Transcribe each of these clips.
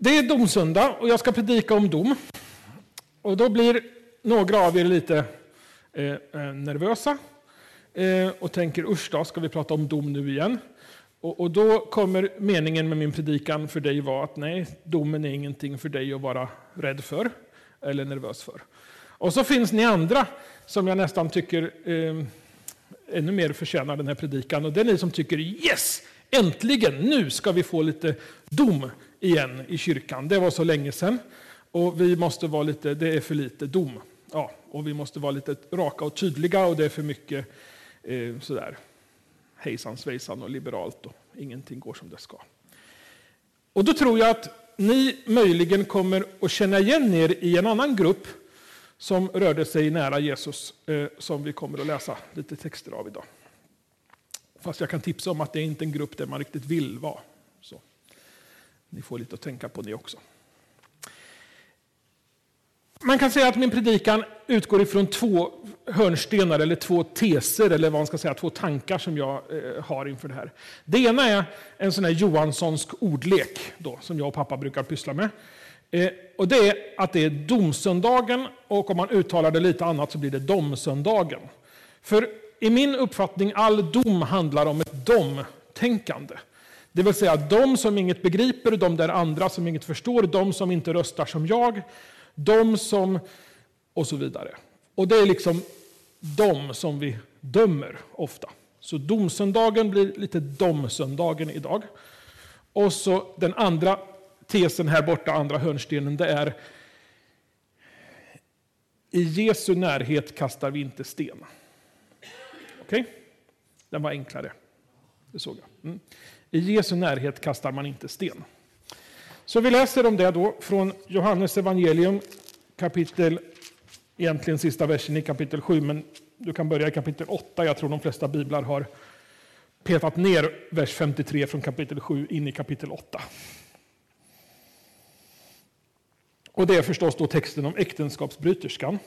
Det är domsöndag och jag ska predika om dom. Och då blir några av er lite nervösa och tänker, usch då, ska vi prata om dom nu igen? Och då kommer meningen med min predikan för dig vara att nej, domen är ingenting för dig att vara rädd för eller nervös för. Och så finns ni andra som jag nästan tycker ännu mer förtjänar den här predikan. Och det är ni som tycker, yes, äntligen, nu ska vi få lite dom igen i kyrkan. Det var så länge sedan och vi måste vara lite, det är för lite dom. Ja, och vi måste vara lite raka och tydliga och det är för mycket sådär hejsan svejsan och liberalt och ingenting går som det ska. Och då tror jag att ni möjligen kommer att känna igen er i en annan grupp som rörde sig nära Jesus, som vi kommer att läsa lite texter av idag. Fast jag kan tipsa om att det är inte en grupp där man riktigt vill vara. Så ni får lite att tänka på det också. Man kan säga att min predikan utgår ifrån två hörnstenar eller två teser eller vad man ska säga, två tankar som jag har inför det här. Det ena är en sån här Johanssonsk ordlek då, som jag och pappa brukar pyssla med. Och det är att det är domsöndagen och om man uttalar det lite annat så blir det domsöndagen. För i min uppfattning all dom handlar om ett dom-tänkande. Det vill säga de som inget begriper, de där andra som inget förstår, de som inte röstar som jag, de som och så vidare. Och det är liksom de som vi dömer ofta. Så domsöndagen blir lite domsöndagen idag. Och så den andra tesen här borta, andra hörnstenen, det är i Jesu närhet kastar vi inte sten. Okej? Den var enklare. Det såg jag. I Jesu närhet kastar man inte sten. Så vi läser om det då från Johannes evangelium kapitel, egentligen sista versen i kapitel 7, men du kan börja i kapitel 8. Jag tror de flesta biblar har petat ner vers 53 från kapitel 7 in i kapitel 8. Och det är förstås då texten om äktenskapsbryterskan.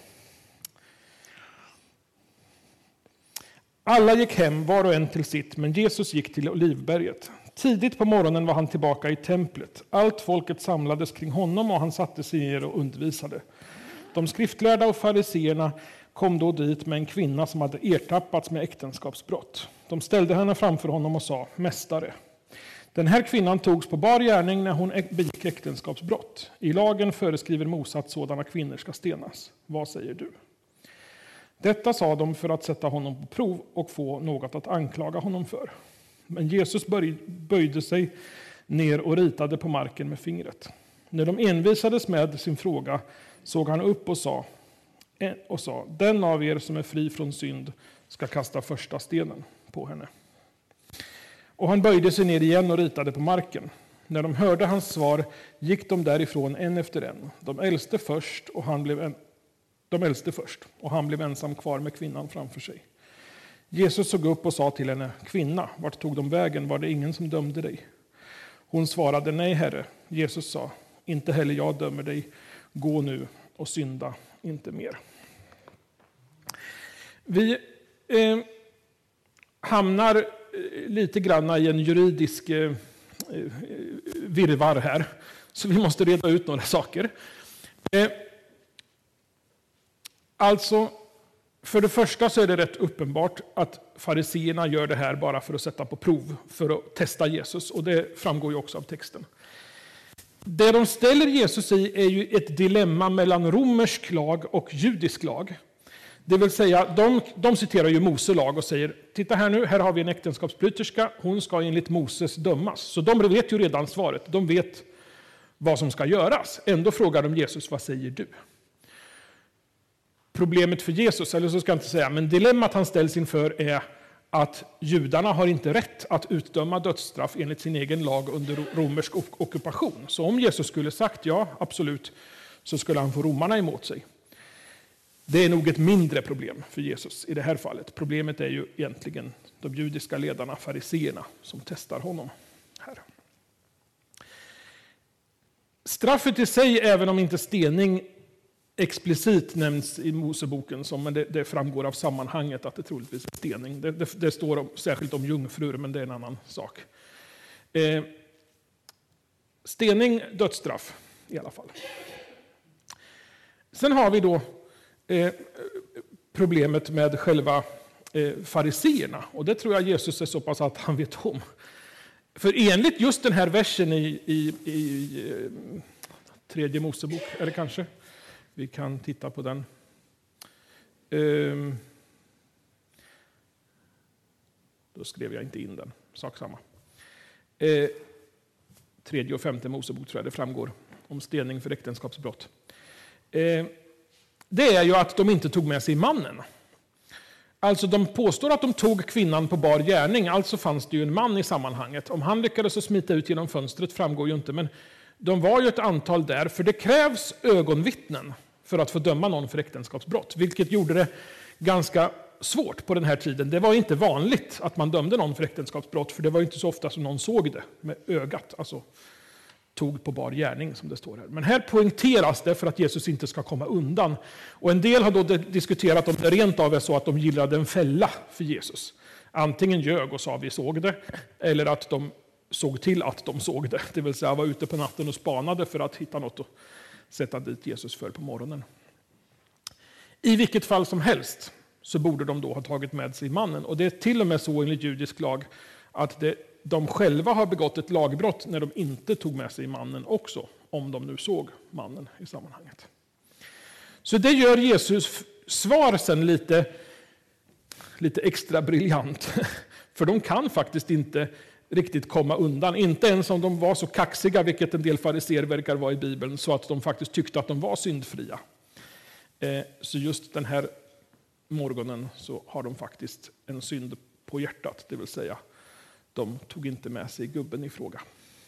Alla gick hem, var och en till sitt, men Jesus gick till Olivberget. Tidigt på morgonen var han tillbaka i templet. Allt folket samlades kring honom och han satte sig ner och undervisade. De skriftlärda och fariseerna kom då dit med en kvinna som hade ertappats med äktenskapsbrott. De ställde henne framför honom och sa, mästare, den här kvinnan togs på bar gärning när hon begick äktenskapsbrott. I lagen föreskriver Mose att sådana kvinnor ska stenas. Vad säger du? Detta sa de för att sätta honom på prov och få något att anklaga honom för. Men Jesus böjde sig ner och ritade på marken med fingret. När de envisades med sin fråga såg han upp och sa, den av er som är fri från synd ska kasta första stenen på henne. Och han böjde sig ner igen och ritade på marken. När de hörde hans svar gick de därifrån en efter en. De äldste först och han blev ensam kvar med kvinnan framför sig. Jesus såg upp och sa till henne, kvinna, vart tog de vägen? Var det ingen som dömde dig? Hon svarade, nej herre. Jesus sa, inte heller jag dömer dig. Gå nu och synda inte mer. Vi hamnar lite grann i en juridisk virvar här. Så vi måste reda ut några saker. Alltså, för det första så är det rätt uppenbart att fariseerna gör det här bara för att sätta på prov, för att testa Jesus. Och det framgår ju också av texten. Det de ställer Jesus i är ju ett dilemma mellan romersk lag och judisk lag. Det vill säga, de citerar ju Mose lag och säger, titta här nu, här har vi en äktenskapsbryterska, hon ska enligt Moses dömas. Så de vet ju redan svaret, de vet vad som ska göras. Ändå frågar de Jesus, vad säger du? Problemet för Jesus, eller så ska jag inte säga, men dilemmat han ställs inför är att judarna har inte rätt att utdöma dödsstraff enligt sin egen lag under romersk ockupation. Så om Jesus skulle sagt ja, absolut, så skulle han få romarna emot sig. Det är nog ett mindre problem för Jesus i det här fallet. Problemet är ju egentligen de judiska ledarna, fariseerna, som testar honom här. Straffet i sig, även om inte stening explicit nämns i Moseboken, men det framgår av sammanhanget att det troligtvis är stening. Det står särskilt om jungfrur, men det är en annan sak. stening, dödsstraff i alla fall. Sen har vi då problemet med själva fariseerna. Och det tror jag Jesus är så pass att han vet om. För enligt just den här versen i tredje Mosebok, är det kanske? Vi kan titta på den. Då skrev jag inte in den, sak samma. Tredje och femte Mosebok tror jag det framgår om stening för äktenskapsbrott. Det är ju att de inte tog med sig mannen. Alltså de påstår att de tog kvinnan på bar gärning, alltså fanns det ju en man i sammanhanget. Om han lyckades att smita ut genom fönstret framgår ju inte, men de var ju ett antal där, för det krävs ögonvittnen för att få döma någon för äktenskapsbrott, vilket gjorde det ganska svårt på den här tiden. Det var inte vanligt att man dömde någon för äktenskapsbrott, för det var inte så ofta som någon såg det med ögat, alltså tog på bar gärning som det står här. Men här poängteras det för att Jesus inte ska komma undan. Och en del har då diskuterat om det rent av är så att de gillade en fälla för Jesus. Antingen ljög och sa vi såg det, eller att de såg till att de såg det. Det vill säga var ute på natten och spanade för att hitta något att sätta dit Jesus för på morgonen. I vilket fall som helst så borde de då ha tagit med sig mannen. Och det är till och med så enligt judisk lag att de själva har begått ett lagbrott när de inte tog med sig mannen också, om de nu såg mannen i sammanhanget. Så det gör Jesus svar sen lite extra briljant. För de kan faktiskt inte riktigt komma undan. Inte ens om de var så kaxiga, vilket en del fariseer verkar vara i Bibeln, så att de faktiskt tyckte att de var syndfria. Så just den här morgonen så har de faktiskt en synd på hjärtat, det vill säga de tog inte med sig gubben i fråga.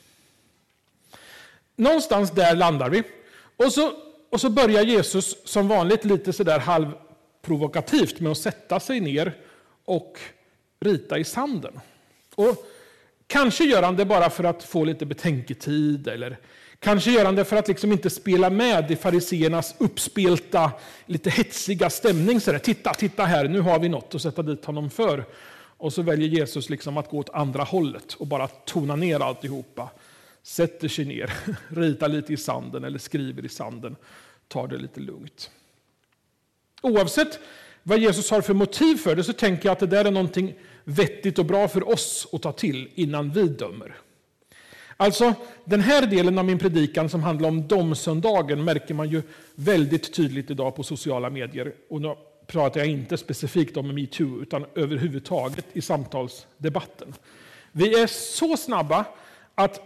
Någonstans där landar vi. Och så börjar Jesus som vanligt lite sådär halvprovokativt med att sätta sig ner och rita i sanden. Och kanske gör han det bara för att få lite betänketid, eller kanske gör han det för att liksom inte spela med i fariseernas uppspelta, lite hetsiga stämning. Så där, titta här, nu har vi något att sätta dit honom för. Och så väljer Jesus liksom att gå åt andra hållet och bara tona ner alltihopa. Sätter sig ner, ritar lite i sanden eller skriver i sanden. Tar det lite lugnt. Oavsett vad Jesus har för motiv för det så tänker jag att det där är någonting vettigt och bra för oss att ta till innan vi dömer. Alltså den här delen av min predikan som handlar om domsöndagen märker man ju väldigt tydligt idag på sociala medier. Och nu pratar jag inte specifikt om MeToo utan överhuvudtaget i samtalsdebatten. Vi är så snabba att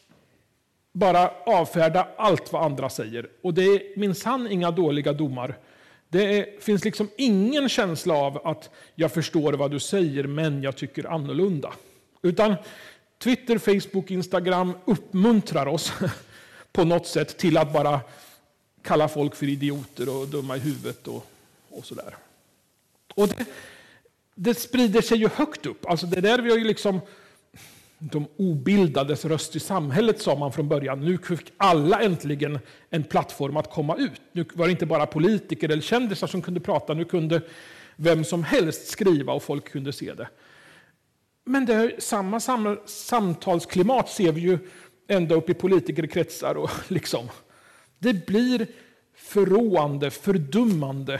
bara avfärda allt vad andra säger. Och det är minsann inga dåliga domar. Finns liksom ingen känsla av att jag förstår vad du säger men jag tycker annorlunda. Utan Twitter, Facebook, Instagram uppmuntrar oss på något sätt till att bara kalla folk för idioter och dumma i huvudet och sådär. Och det sprider sig ju högt upp. Alltså det där vi har ju liksom de obildades röst i samhället, sa man från början. Nu fick alla äntligen en plattform att komma ut. Nu var det inte bara politiker eller kändisar som kunde prata. Nu kunde vem som helst skriva och folk kunde se det. Men det är samma samtalsklimat ser vi ju ända upp i politikerkretsar. Och liksom. Det blir förråande, fördummande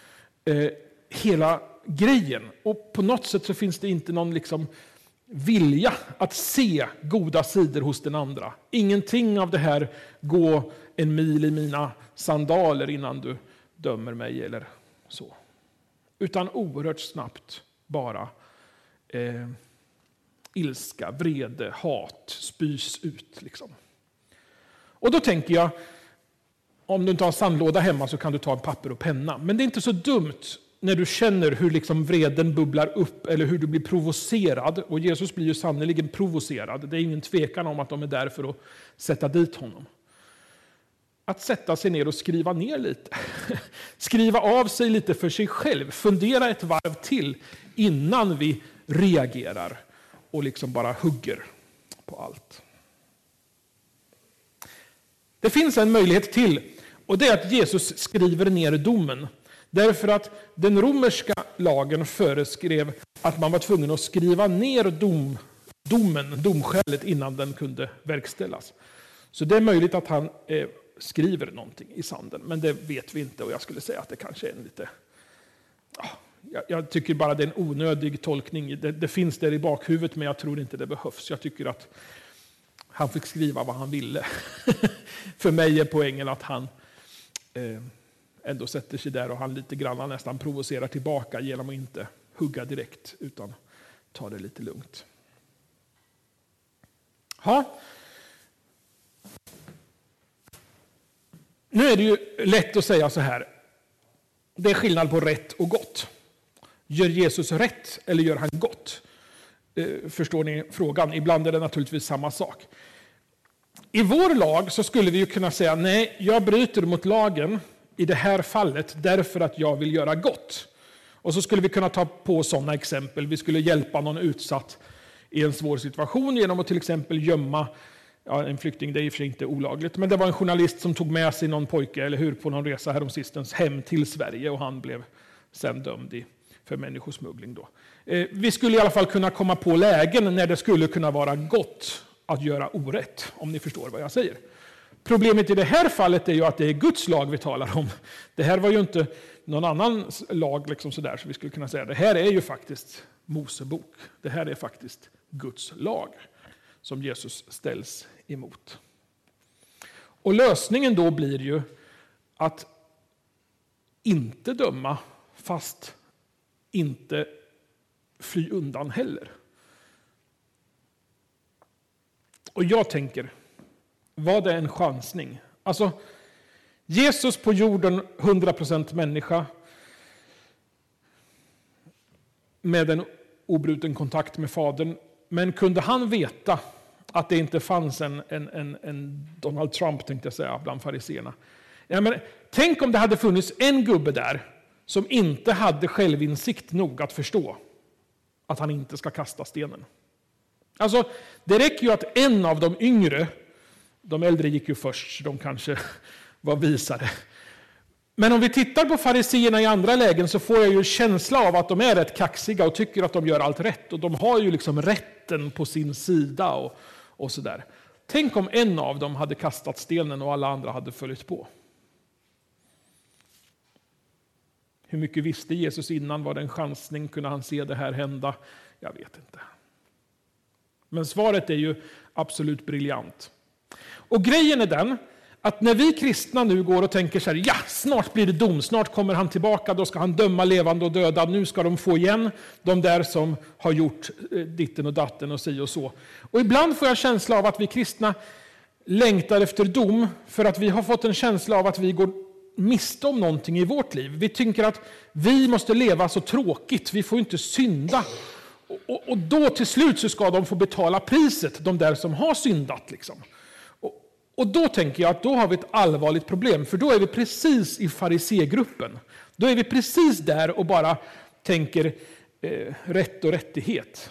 hela grejen. Och på något sätt så finns det inte någon liksom vilja att se goda sidor hos den andra. Ingenting av det här gå en mil i mina sandaler innan du dömer mig eller så. Utan oerhört snabbt bara ilska, vrede, hat spys ut. Liksom. Och då tänker jag, om du inte har sandlåda hemma så kan du ta en papper och penna. Men det är inte så dumt när du känner hur liksom vreden bubblar upp eller hur du blir provocerad. Och Jesus blir ju sannoliken provocerad. Det är ingen tvekan om att de är där för att sätta dit honom. Att sätta sig ner och skriva ner lite. Skriva av sig lite för sig själv. Fundera ett varv till innan vi reagerar och liksom bara hugger på allt. Det finns en möjlighet till, och det är att Jesus skriver ner domen. Därför att den romerska lagen föreskrev att man var tvungen att skriva ner domskälet innan den kunde verkställas. Så det är möjligt att han skriver någonting i sanden, men det vet vi inte, och jag skulle säga att det kanske är en lite... Jag tycker bara det är en onödig tolkning. Det finns där i bakhuvudet, men jag tror inte det behövs. Jag tycker att han fick skriva vad han ville. För mig är poängen att han ändå sätter sig där och han lite grann nästan provocerar tillbaka genom att inte hugga direkt utan ta det lite lugnt. Ja. Nu är det ju lätt att säga så här. Det är skillnad på rätt och gott. Gör Jesus rätt eller gör han gott? Förstår ni frågan? Ibland är det naturligtvis samma sak. I vår lag så skulle vi ju kunna säga nej, jag bryter mot lagen i det här fallet därför att jag vill göra gott. Och så skulle vi kunna ta på sådana exempel. Vi skulle hjälpa någon utsatt i en svår situation genom att till exempel gömma en flykting. Det är i och för sig inte olagligt, men det var en journalist som tog med sig någon pojke eller hur på någon resa häromsistens hem till Sverige och han blev sen dömd för människosmuggling då. Vi skulle i alla fall kunna komma på lägen när det skulle kunna vara gott att göra orätt, om ni förstår vad jag säger. Problemet i det här fallet är ju att det är Guds lag vi talar om. Det här var ju inte någon annan lag liksom sådär, så vi skulle kunna säga det här är ju faktiskt Mosebok. Det här är faktiskt Guds lag som Jesus ställs emot. Och lösningen då blir ju att inte döma fast inte fly undan heller. Och jag tänker, var det en chansning? Alltså, Jesus på jorden, 100% människa, med en obruten kontakt med Fadern. Men kunde han veta att det inte fanns en Donald Trump, tänkte jag säga, bland fariseerna? Ja, men tänk om det hade funnits en gubbe där som inte hade självinsikt nog att förstå att han inte ska kasta stenen. Alltså, det räcker ju att en av de yngre, de äldre gick ju först, så de kanske var visare. Men om vi tittar på fariseerna i andra lägen så får jag ju känsla av att de är rätt kaxiga och tycker att de gör allt rätt. Och de har ju liksom rätten på sin sida och sådär. Tänk om en av dem hade kastat stenen och alla andra hade följt på. Hur mycket visste Jesus innan? Var det en chansning? Kunde han se det här hända? Jag vet inte. Men svaret är ju absolut briljant. Och grejen är den att när vi kristna nu går och tänker så här, ja, snart blir det dom, snart kommer han tillbaka, då ska han döma levande och döda, nu ska de få igen de där som har gjort ditten och datten och si och så. Och ibland får jag känsla av att vi kristna längtar efter dom för att vi har fått en känsla av att vi går miste om någonting i vårt liv. Vi tänker att vi måste leva så tråkigt, vi får inte synda. Och då till slut så ska de få betala priset, de där som har syndat liksom. Och då tänker jag att då har vi ett allvarligt problem, för då är vi precis i fariségruppen. Då är vi precis där och bara tänker rätt och rättighet.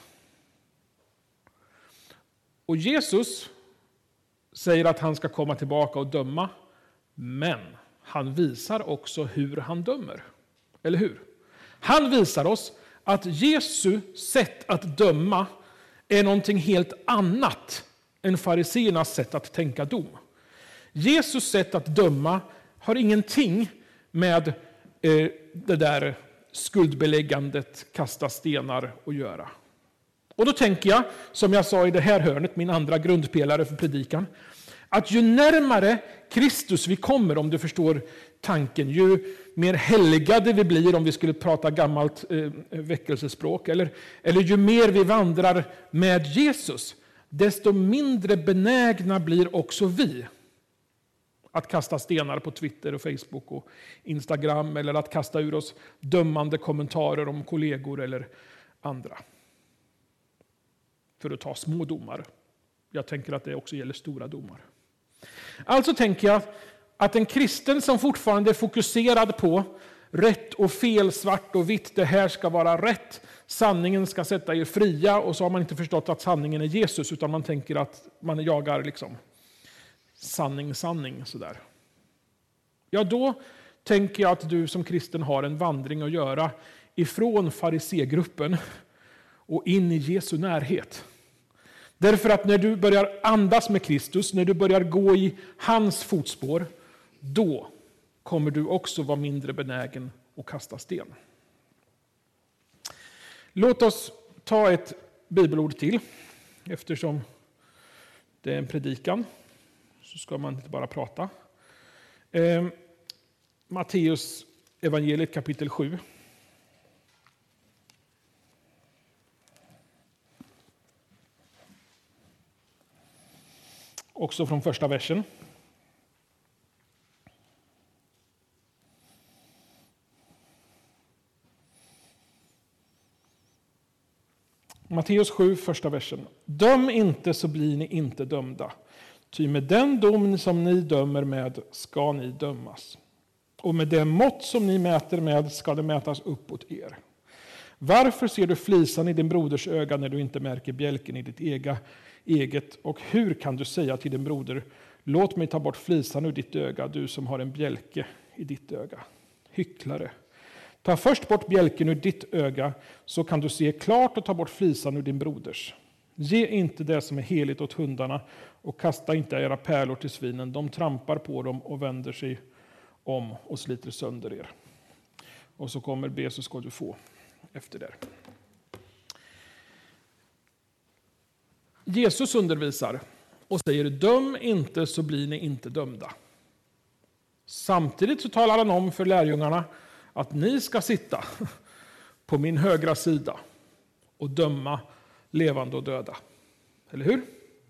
Och Jesus säger att han ska komma tillbaka och döma, men han visar också hur han dömer. Eller hur? Han visar oss att Jesu sätt att döma är någonting helt annat än fariseernas sätt att tänka dom. Jesus sätt att döma har ingenting med det där skuldbeläggandet, kasta stenar att göra. Och då tänker jag, som jag sa i det här hörnet, min andra grundpelare för predikan, att ju närmare Kristus vi kommer, om du förstår tanken, ju mer helgade vi blir, om vi skulle prata gammalt väckelsespråk, eller ju mer vi vandrar med Jesus, desto mindre benägna blir också vi att kasta stenar på Twitter och Facebook och Instagram, eller att kasta ur oss dömande kommentarer om kollegor eller andra. För att ta små domar. Jag tänker att det också gäller stora domar. Alltså tänker jag att en kristen som fortfarande är fokuserad på rätt och fel, svart och vitt, det här ska vara rätt, sanningen ska sätta er fria, och så har man inte förstått att sanningen är Jesus, utan man tänker att man jagar liksom sanning sådär. Ja, då tänker jag att du som kristen har en vandring att göra ifrån fariségruppen och in i Jesu närhet. Därför att när du börjar andas med Kristus, när du börjar gå i hans fotspår, då kommer du också vara mindre benägen att kasta sten. Låt oss ta ett bibelord till. Eftersom det är en predikan så ska man inte bara prata. Matteus evangeliet kapitel 7. Också från första versen. Matteus 7, första versen. Döm inte så blir ni inte dömda. Ty med den dom som ni dömer med ska ni dömas. Och med det mått som ni mäter med ska det mätas uppåt er. Varför ser du flisan i din broders öga när du inte märker bjälken i ditt eget? Och hur kan du säga till din broder, låt mig ta bort flisan ur ditt öga, du som har en bjälke i ditt öga? Hycklare. Ta först bort bjälken ur ditt öga, så kan du se klart och ta bort flisan ur din broders. Ge inte det som är heligt åt hundarna och kasta inte era pärlor till svinen. De trampar på dem och vänder sig om och sliter sönder er. Och så kommer be så ska du få efter det. Jesus undervisar och säger döm inte så blir ni inte dömda. Samtidigt så talar han om för lärjungarna att ni ska sitta på min högra sida och döma levande och döda. Eller hur?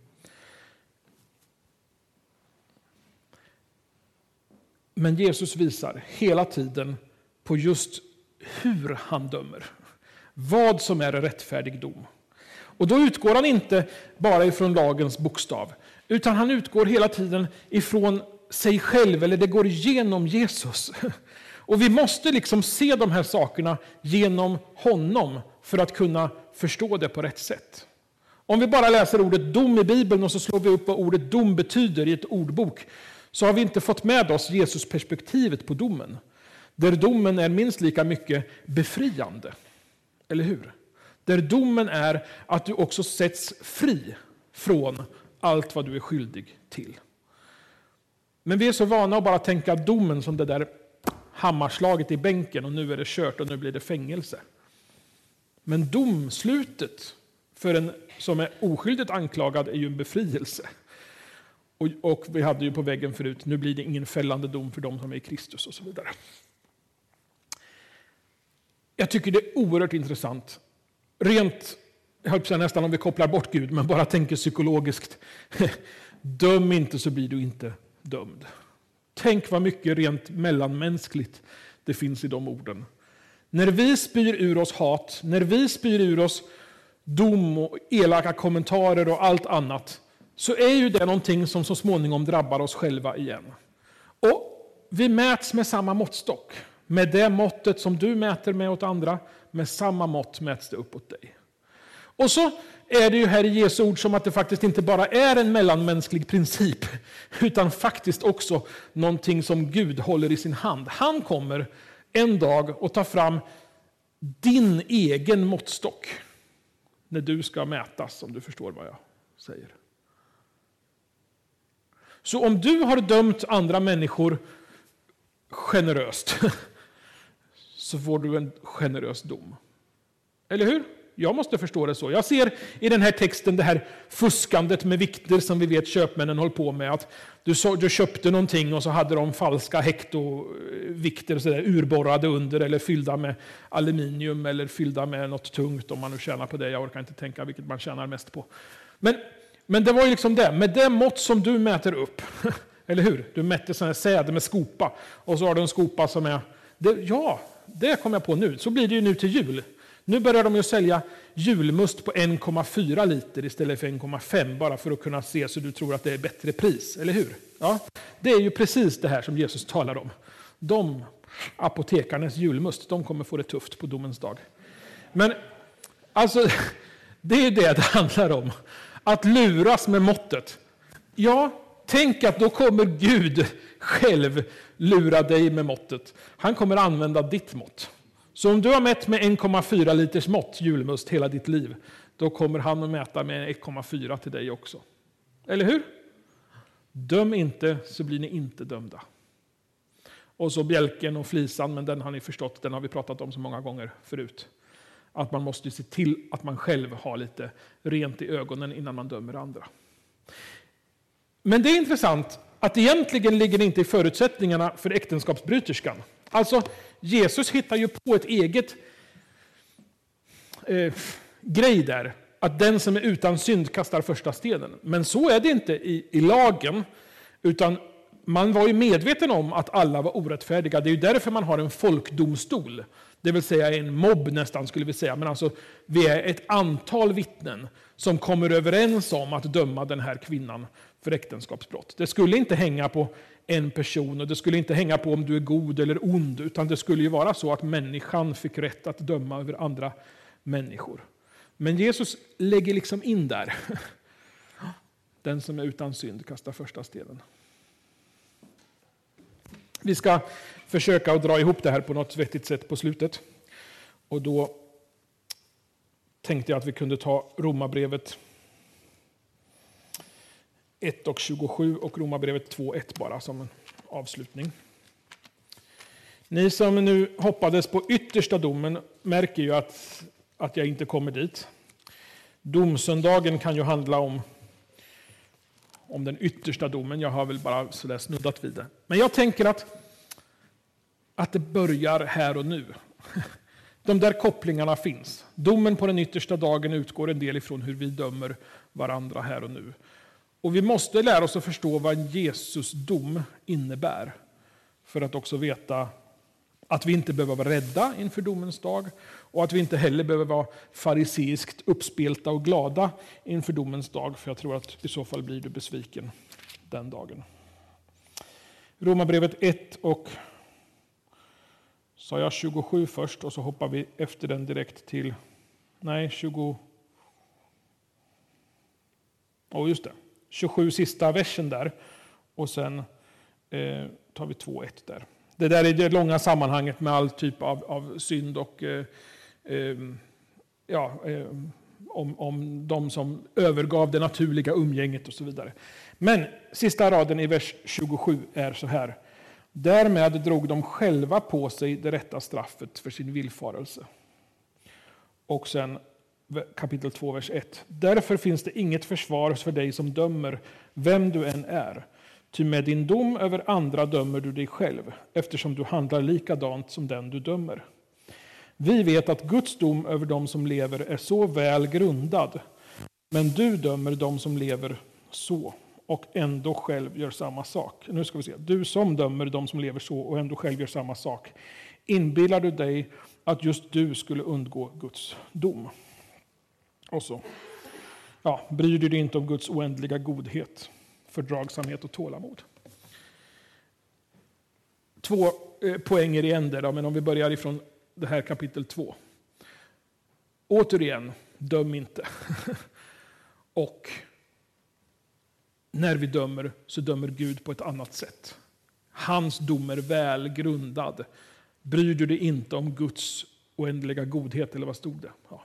Men Jesus visar hela tiden på just hur han dömer. Vad som är en rättfärdig dom. Och då utgår han inte bara ifrån lagens bokstav, utan han utgår hela tiden ifrån sig själv, eller det går igenom Jesus. Och vi måste liksom se de här sakerna genom honom för att kunna förstå det på rätt sätt. Om vi bara läser ordet dom i Bibeln och så slår vi upp vad ordet dom betyder i ett ordbok, så har vi inte fått med oss Jesus perspektivet på domen. Där domen är minst lika mycket befriande. Eller hur? Där domen är att du också sätts fri från allt vad du är skyldig till. Men vi är så vana att bara tänka domen som det där hammarslaget i bänken och nu är det kört och nu blir det fängelse. Men domslutet för en som är oskyldigt anklagad är ju en befrielse. Och vi hade ju på väggen förut, nu blir det ingen fällande dom för de som är i Kristus och så vidare. Jag tycker det är oerhört intressant. Rent, jag höll på att säga nästan om vi kopplar bort Gud, men bara tänker psykologiskt. Döm inte så blir du inte dömd. Tänk vad mycket rent mellanmänskligt det finns i de orden. När vi spyr ur oss hat, när vi spyr ur oss dom och elaka kommentarer och allt annat, så är ju det någonting som så småningom drabbar oss själva igen. Och vi mäts med samma måttstock. Med det måttet som du mäter med åt andra, med samma mått mäts det uppåt dig. Och så är det ju här i Jesu ord som att det faktiskt inte bara är en mellanmänsklig princip, utan faktiskt också någonting som Gud håller i sin hand. Han kommer en dag att ta fram din egen måttstock när du ska mätas, om du förstår vad jag säger. Så om du har dömt andra människor generöst, så får du en generös dom. Eller hur? Jag måste förstå det så. Jag ser i den här texten det här fuskandet med vikter som vi vet köpmännen håller på med. Att du köpte någonting och så hade de falska hektovikter så där, urborrade under eller fyllda med aluminium eller fyllda med något tungt om man nu tjänar på det. Jag orkar inte tänka vilket man tjänar mest på. Men det var ju liksom det. Med det mått som du mäter upp. Eller hur? Du mätte sån här säde med skopa. Och så har du en skopa som är... Det kommer jag på nu. Så blir det ju nu till jul. Nu börjar de ju sälja julmust på 1,4 liter istället för 1,5. Bara för att kunna se så du tror att det är bättre pris. Eller hur? Ja, det är ju precis det här som Jesus talar om. De apotekarnas julmust, de kommer få det tufft på domens dag. Men alltså, det är det handlar om. Att luras med måttet. Ja, tänk att då kommer Gud själv lura dig med måttet. Han kommer använda ditt mått. Så om du har mätt med 1,4 liters mått julmust hela ditt liv, då kommer han att mäta med 1,4 till dig också. Eller hur? Döm inte, så blir ni inte dömda. Och så bjälken och flisan, men den har ni förstått, den har vi pratat om så många gånger förut. Att man måste se till att man själv har lite rent i ögonen innan man dömer andra. Men det är intressant att egentligen ligger det inte i förutsättningarna för äktenskapsbryterskan. Alltså, Jesus hittar ju på ett eget grej där. Att den som är utan synd kastar första stenen. Men så är det inte i lagen. Utan man var ju medveten om att alla var orättfärdiga. Det är ju därför man har en folkdomstol. Det vill säga en mobb nästan skulle vi säga. Men alltså vi är ett antal vittnen som kommer överens om att döma den här kvinnan för äktenskapsbrott. Det skulle inte hänga på en person och det skulle inte hänga på om du är god eller ond. Utan det skulle ju vara så att människan fick rätt att döma över andra människor. Men Jesus lägger liksom in där. Den som är utan synd kastar första stenen. Vi ska försöka att dra ihop det här på något vettigt sätt på slutet. Och då tänkte jag att vi kunde ta Romarbrevet 1:27 och Romarbrevet 2:1 bara som en avslutning. Ni som nu hoppades på yttersta domen märker ju att jag inte kommer dit. Domsöndagen kan ju handla om den yttersta domen. Jag har väl bara så där snuddat vid det. Men jag tänker att det börjar här och nu. De där kopplingarna finns. Domen på den yttersta dagen utgår en del ifrån hur vi dömer varandra här och nu. Och vi måste lära oss att förstå vad en Jesus dom innebär. För att också veta att vi inte behöver vara rädda inför domens dag. Och att vi inte heller behöver vara fariseiskt uppspelta och glada inför domens dag. För jag tror att i så fall blir du besviken den dagen. Romarbrevet 1 och sa jag 27 först och så hoppar vi efter den direkt till 27 sista versen där. Och sen tar vi 2:1 där. Det där är det långa sammanhanget med all typ av synd och om de som övergav det naturliga umgänget och så vidare. Men sista raden i vers 27 är så här. Därmed drog de själva på sig det rätta straffet för sin villfarelse. Och sen kapitel 2, vers 1. Därför finns det inget försvar för dig som dömer, vem du än är. Ty med din dom över andra dömer du dig själv, eftersom du handlar likadant som den du dömer. Vi vet att Guds dom över dem som lever är så väl grundad, men du dömer dem som lever så och ändå själv gör samma sak. Nu ska vi se. Du som dömer dem som lever så och ändå själv gör samma sak. Inbillar du dig att just du skulle undgå Guds dom? Och så. Bryr du dig inte om Guds oändliga godhet, fördragsamhet och tålamod? 2 poänger i änder, men om vi börjar ifrån det här kapitel 2. Återigen, döm inte. Och när vi dömer så dömer Gud på ett annat sätt. Hans dom är väl grundad. Bryr du dig inte om Guds oändliga godhet, eller vad stod det? Ja.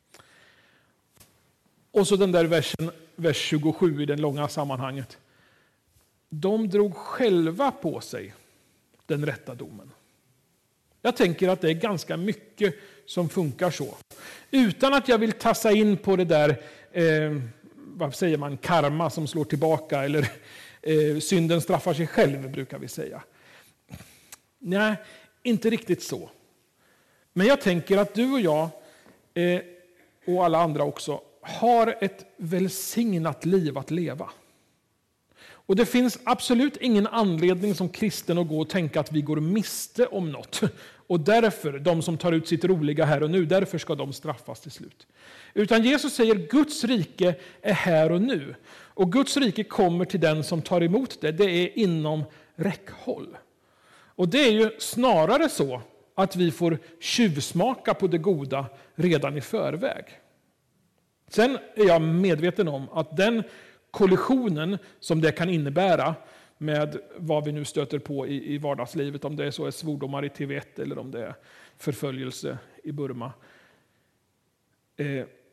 Och så den där versen, vers 27 i det långa sammanhanget. De drog själva på sig den rätta domen. Jag tänker att det är ganska mycket som funkar så. Utan att jag vill tassa in på det där, vad säger man, karma som slår tillbaka, eller synden straffar sig själv brukar vi säga. Nej, inte riktigt så. Men jag tänker att du och jag, och alla andra också, har ett välsignat liv att leva. Och det finns absolut ingen anledning som kristen att gå och tänka att vi går miste om något. Och därför, de som tar ut sitt roliga här och nu, därför ska de straffas till slut. Utan Jesus säger Guds rike är här och nu. Och Guds rike kommer till den som tar emot det. Det är inom räckhåll. Och det är ju snarare så att vi får tjuvsmaka på det goda redan i förväg. Sen är jag medveten om att den kollisionen som det kan innebära med vad vi nu stöter på i vardagslivet, om det är så är svordomar i TV1 eller om det är förföljelse i Burma.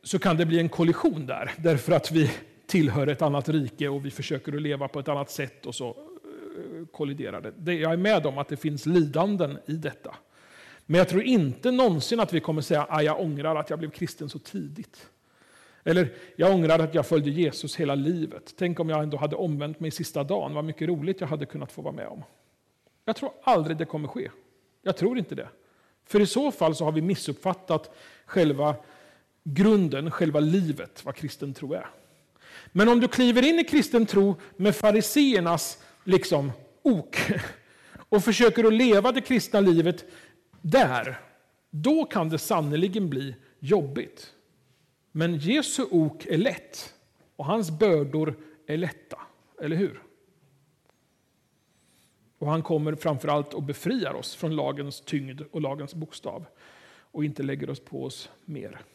så kan det bli en kollision där. Därför att vi tillhör ett annat rike och vi försöker att leva på ett annat sätt och så kolliderar det. Jag är med om att det finns lidanden i detta. Men jag tror inte någonsin att vi kommer säga att jag ångrar att jag blev kristen så tidigt. Eller jag ångrar att jag följde Jesus hela livet. Tänk om jag ändå hade omvänt mig sista dagen. Vad mycket roligt jag hade kunnat få vara med om. Jag tror aldrig det kommer ske. Jag tror inte det. För i så fall så har vi missuppfattat själva grunden, själva livet, vad kristen tro är. Men om du kliver in i kristen tro med fariseernas ok och försöker att leva det kristna livet där, då kan det sannoliken bli jobbigt. Men Jesu ok är lätt och hans bördor är lätta, eller hur? Och han kommer framförallt att befria oss från lagens tyngd och lagens bokstav och inte lägger oss på oss mer.